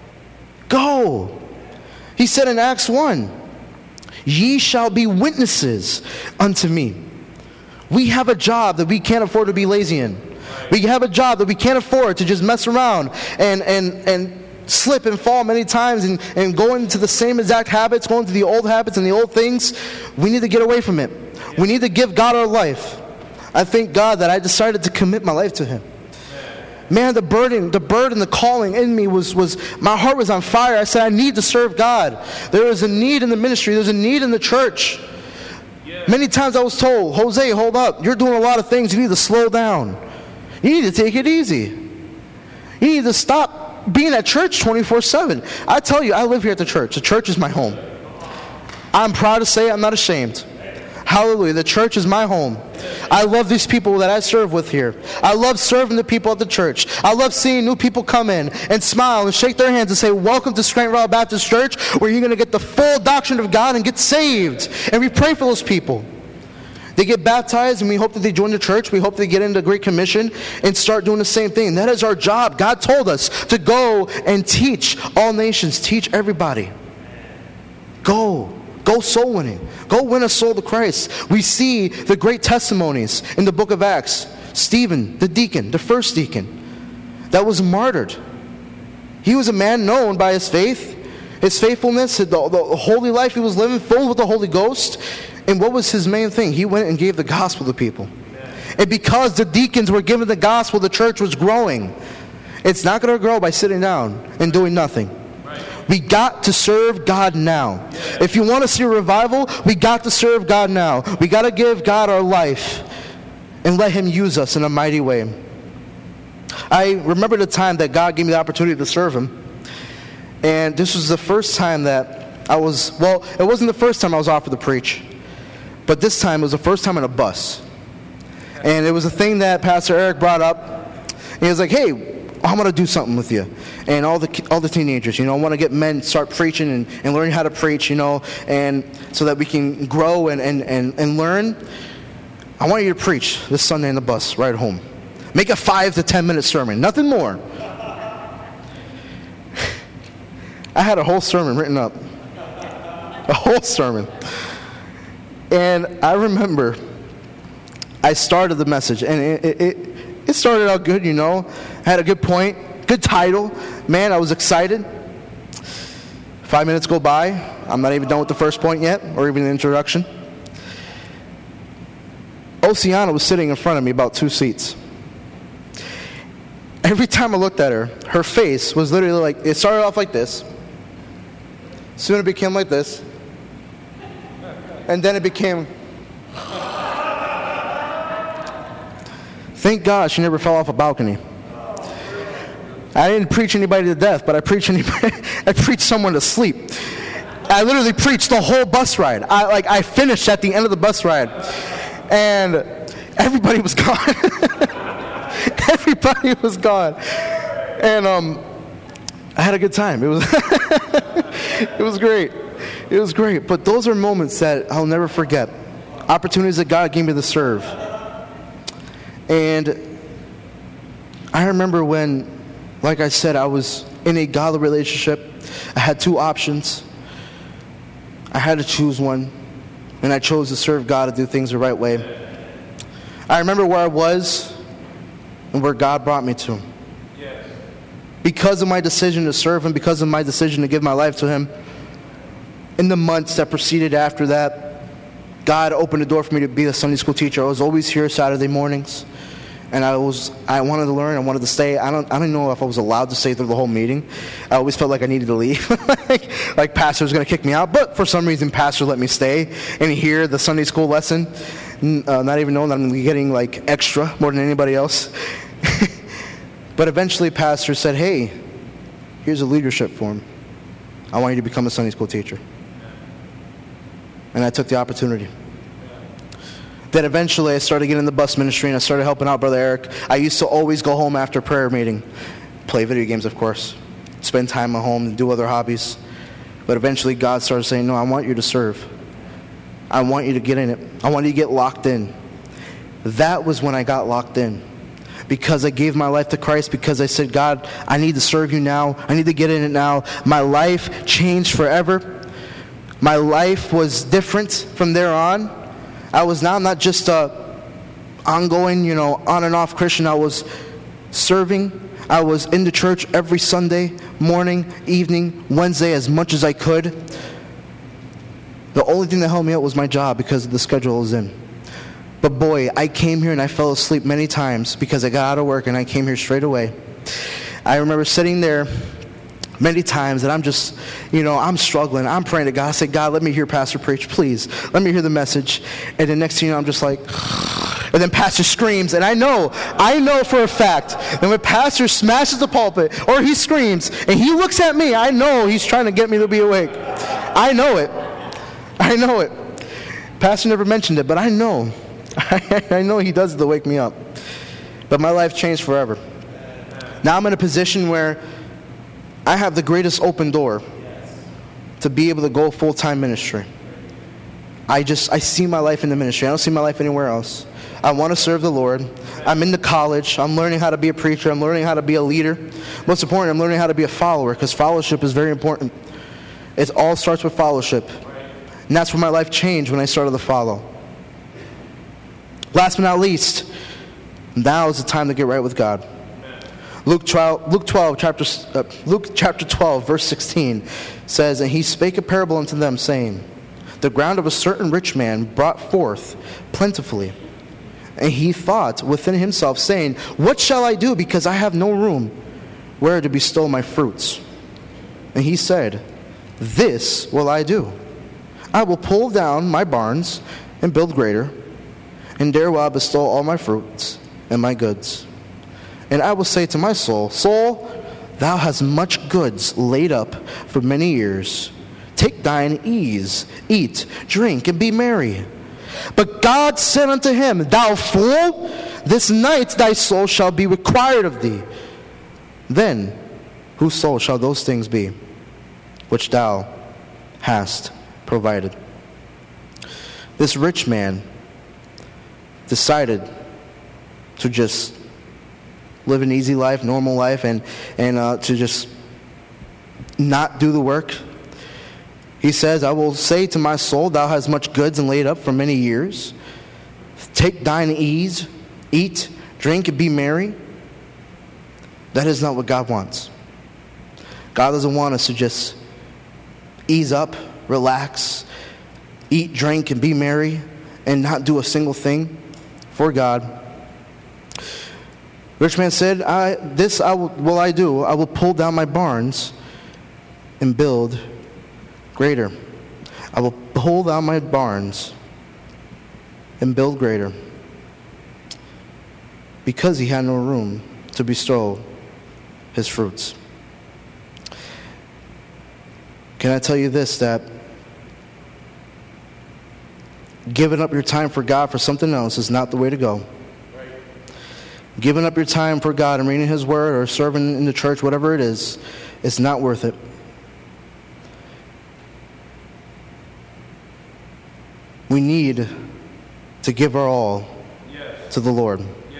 Go. He said in Acts 1, ye shall be witnesses unto me. We have a job that we can't afford to be lazy in. We have a job that we can't afford to just mess around and slip and fall many times and go into the same exact habits, go into the old habits and the old things. We need to get away from it. We need to give God our life. I thank God that I decided to commit my life to Him. Man, the burden, the calling in me was my heart was on fire. I said, I need to serve God. There is a need in the ministry. There's a need in the church. Many times I was told, Jose, hold up. You're doing a lot of things. You need to slow down. You need to take it easy. You need to stop being at church 24/7. I tell you, I live here at the church. The church is my home. I'm proud to say I'm not ashamed. Hallelujah. The church is my home. I love these people that I serve with here. I love serving the people at the church. I love seeing new people come in and smile and shake their hands and say, welcome to Scranton Royal Baptist Church, where you're going to get the full doctrine of God and get saved. And we pray for those people. They get baptized, and we hope that they join the church. We hope they get into the Great Commission and start doing the same thing. That is our job. God told us to go and teach all nations. Teach everybody. Go. Go soul winning. Go win a soul to Christ. We see the great testimonies in the book of Acts. Stephen, the deacon, the first deacon, that was martyred. He was a man known by his faith, his faithfulness, the holy life he was living, full with the Holy Ghost. And what was his main thing? He went and gave the gospel to people. And because the deacons were given the gospel, the church was growing. It's not going to grow by sitting down and doing nothing. We got to serve God now. If you want to see a revival, we got to serve God now. We got to give God our life and let Him use us in a mighty way. I remember the time that God gave me the opportunity to serve Him. And this was the first time that I was, well, it wasn't the first time I was offered to preach. But this time, it was the first time on a bus. And it was a thing that Pastor Eric brought up. And he was like, hey, I want to do something with you. And all the teenagers, I want to get men start preaching and learning how to preach, and so that we can grow and learn. I want you to preach this Sunday in the bus ride home. Make a 5 to 10 minute sermon, nothing more. I had a whole sermon written up. A whole sermon. And I remember I started the message, and it started out good, had a good point, good title. Man, I was excited. 5 minutes go by. I'm not even done with the first point yet, or even the introduction. Oceana was sitting in front of me about 2 seats. Every time I looked at her, her face was literally like, it started off like this. Soon it became like this. And then it became... Thank God she never fell off a balcony. I didn't preach anybody to death, but I preached someone to sleep. I literally preached the whole bus ride. I finished at the end of the bus ride. And everybody was gone. Everybody was gone. And I had a good time. It was it was great. It was great. But those are moments that I'll never forget. Opportunities that God gave me to serve. And I remember when, like I said, I was in a godly relationship. I had 2 options. I had to choose one. And I chose to serve God, to do things the right way. I remember where I was and where God brought me to. Because of my decision to serve Him, because of my decision to give my life to Him, in the months that preceded after that, God opened the door for me to be a Sunday school teacher. I was always here Saturday mornings. And I wanted to learn. I wanted to stay. I don't know if I was allowed to stay through the whole meeting. I always felt like I needed to leave. like Pastor was going to kick me out. But for some reason, Pastor let me stay and hear the Sunday school lesson. Not even knowing that I'm getting like extra more than anybody else. But eventually, Pastor said, hey, here's a leadership form. I want you to become a Sunday school teacher. And I took the opportunity. Then eventually I started getting in the bus ministry and I started helping out Brother Eric. I used to always go home after prayer meeting, play video games, of course, spend time at home and do other hobbies. But eventually God started saying, no, I want you to serve. I want you to get in it. I want you to get locked in. That was when I got locked in. Because I gave my life to Christ, because I said, God, I need to serve you now. I need to get in it now. My life changed forever. My life was different from there on. I was now not just a ongoing, on and off Christian. I was serving. I was in the church every Sunday, morning, evening, Wednesday, as much as I could. The only thing that held me up was my job because of the schedule I was in. But boy, I came here and I fell asleep many times because I got out of work and I came here straight away. I remember sitting there many times that I'm just, I'm struggling. I'm praying to God. I said, God, let me hear Pastor preach, please. Let me hear the message. And the next thing I'm just like, and then Pastor screams. And I know for a fact that when Pastor smashes the pulpit or he screams and he looks at me, I know he's trying to get me to be awake. I know it. Pastor never mentioned it, but I know. I know he does it to wake me up. But my life changed forever. Now I'm in a position where I have the greatest open door to be able to go full-time ministry. I see my life in the ministry. I don't see my life anywhere else. I want to serve the Lord. I'm into college. I'm learning how to be a preacher. I'm learning how to be a leader. Most important, I'm learning how to be a follower, because fellowship is very important. It all starts with fellowship. And that's where my life changed when I started to follow. Last but not least, now is the time to get right with God. Luke chapter 12, verse 16 says, "And he spake a parable unto them, saying, The ground of a certain rich man brought forth plentifully. And he thought within himself, saying, What shall I do, because I have no room where to bestow my fruits? And he said, This will I do. I will pull down my barns and build greater, and there will I bestow all my fruits and my goods. And I will say to my soul, Soul, thou hast much goods laid up for many years. Take thine ease, eat, drink, and be merry. But God said unto him, Thou fool, this night thy soul shall be required of thee. Then whose soul shall those things be which thou hast provided?" This rich man decided to just live an easy life, normal life, and to just not do the work. He says, "I will say to my soul, Thou hast much goods and laid up for many years. Take thine ease, eat, drink, and be merry." That is not what God wants. God doesn't want us to just ease up, relax, eat, drink, and be merry, and not do a single thing for God. Rich man said, "This will I do. I will pull down my barns and build greater." I will pull down my barns and build greater, because he had no room to bestow his fruits. Can I tell you this, that giving up your time for God for something else is not the way to go. Giving up your time for God and reading his word or serving in the church, whatever it is, it's not worth it. We need to give our all to the Lord.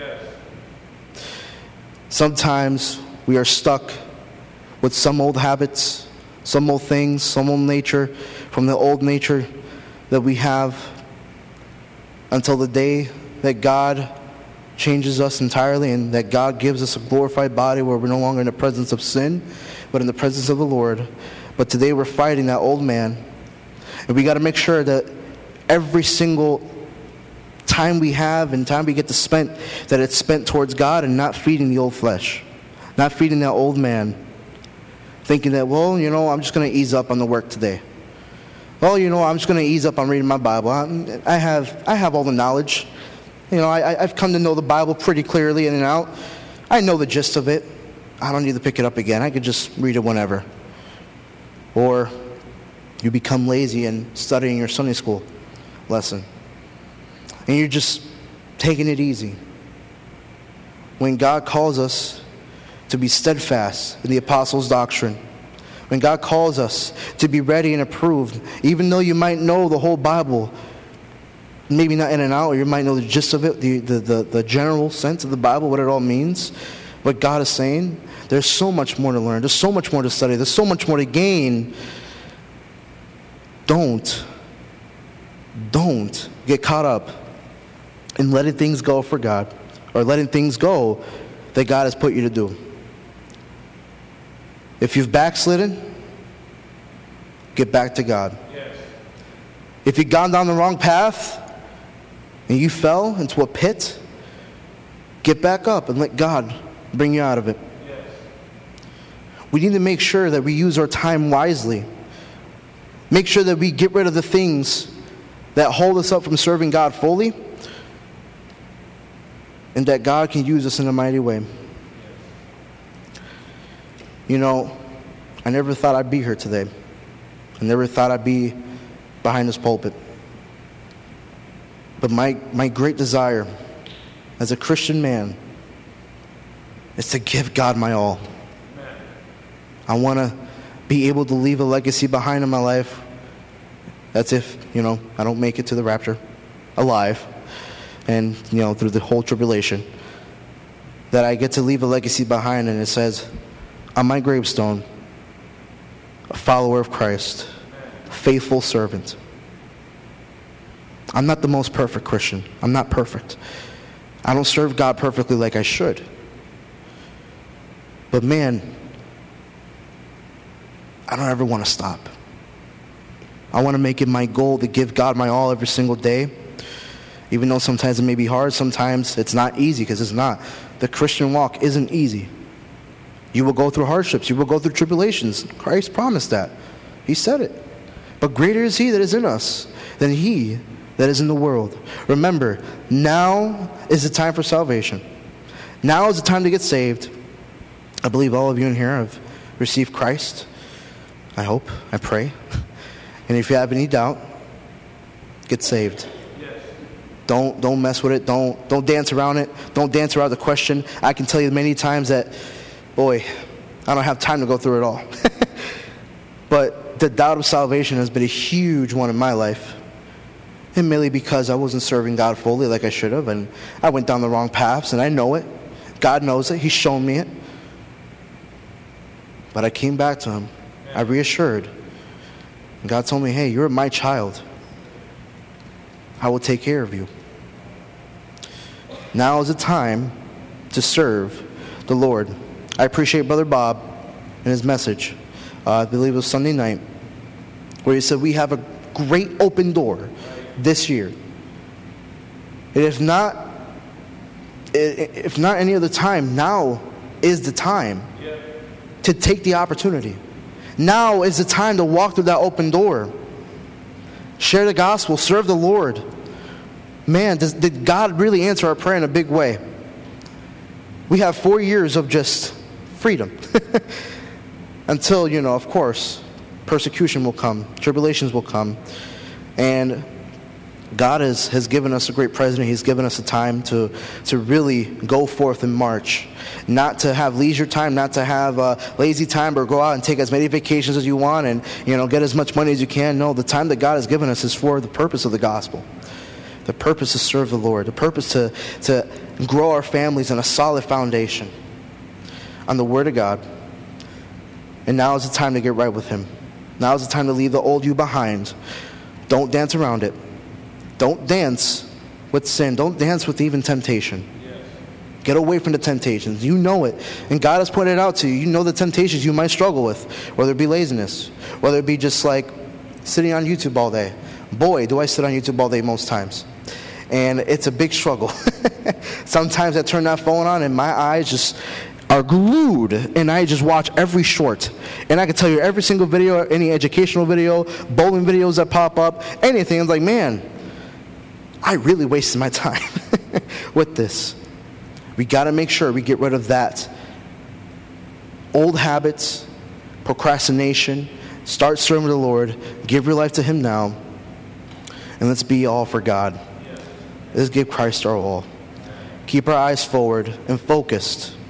Sometimes we are stuck with some old habits, some old things, some old nature, from the old nature that we have, until the day that God changes us entirely and that God gives us a glorified body where we're no longer in the presence of sin, but in the presence of the Lord. But today we're fighting that old man. And we got to make sure that every single time we have and time we get to spend, that it's spent towards God and not feeding the old flesh. Not feeding that old man. Thinking that, well, I'm just going to ease up on the work today. Well, I'm just going to ease up on reading my Bible. I have all the knowledge. I've come to know the Bible pretty clearly in and out. I know the gist of it. I don't need to pick it up again. I could just read it whenever. Or you become lazy in studying your Sunday school lesson. And you're just taking it easy. When God calls us to be steadfast in the apostles' doctrine, when God calls us to be ready and approved, even though you might know the whole Bible, maybe not in and out, or you might know the gist of it, the general sense of the Bible, what it all means, what God is saying, there's so much more to learn. There's so much more to study. There's so much more to gain. Don't get caught up in letting things go for God, or letting things go that God has put you to do. If you've backslidden, get back to God. Yes. If you've gone down the wrong path and you fell into a pit, get back up and let God bring you out of it. Yes. We need to make sure that we use our time wisely. Make sure that we get rid of the things that hold us up from serving God fully, and that God can use us in a mighty way. I never thought I'd be here today. I never thought I'd be behind this pulpit. But my great desire as a Christian man is to give God my all. Amen. I want to be able to leave a legacy behind in my life. That's if, I don't make it to the rapture alive and, through the whole tribulation. That I get to leave a legacy behind, and it says, on my gravestone, a follower of Christ, faithful servant. I'm not the most perfect Christian. I'm not perfect. I don't serve God perfectly like I should. But man, I don't ever want to stop. I want to make it my goal to give God my all every single day. Even though sometimes it may be hard, sometimes it's not easy, because it's not. The Christian walk isn't easy. You will go through hardships. You will go through tribulations. Christ promised that. He said it. But greater is He that is in us than he that is in the world. Remember, now is the time for salvation. Now is the time to get saved. I believe all of you in here have received Christ. I hope. I pray. And if you have any doubt, get saved. Don't mess with it. Don't dance around it. Don't dance around the question. I can tell you many times that, boy, I don't have time to go through it all. But the doubt of salvation has been a huge one in my life. And mainly because I wasn't serving God fully like I should have. And I went down the wrong paths, and I know it. God knows it. He's shown me it. But I came back to Him. I reassured. And God told me, hey, you're my child. I will take care of you. Now is the time to serve the Lord. I appreciate Brother Bob and his message. I believe it was Sunday night, where he said we have a great open door this year. And if not any other time, now is the time to take the opportunity. Now is the time to walk through that open door. Share the gospel. Serve the Lord. Man, did God really answer our prayer in a big way? We have 4 years of just freedom. Until, of course, persecution will come. Tribulations will come. And God has given us a great president. He's given us a time to really go forth and march. Not to have leisure time, not to have lazy time or go out and take as many vacations as you want and, get as much money as you can. No, the time that God has given us is for the purpose of the gospel. The purpose to serve the Lord. The purpose to grow our families on a solid foundation on the Word of God. And now is the time to get right with Him. Now is the time to leave the old you behind. Don't dance around it. Don't dance with sin. Don't dance with even temptation. Get away from the temptations. You know it. And God has pointed it out to you. You know the temptations you might struggle with. Whether it be laziness. Whether it be just like sitting on YouTube all day. Boy, do I sit on YouTube all day most times. And it's a big struggle. Sometimes I turn that phone on and my eyes just are glued. And I just watch every short. And I can tell you every single video, any educational video, bowling videos that pop up, anything. I'm like, man, I really wasted my time with this. We got to make sure we get rid of that. Old habits, procrastination. Start serving the Lord. Give your life to Him now. And let's be all for God. Let's give Christ our all. Keep our eyes forward and focused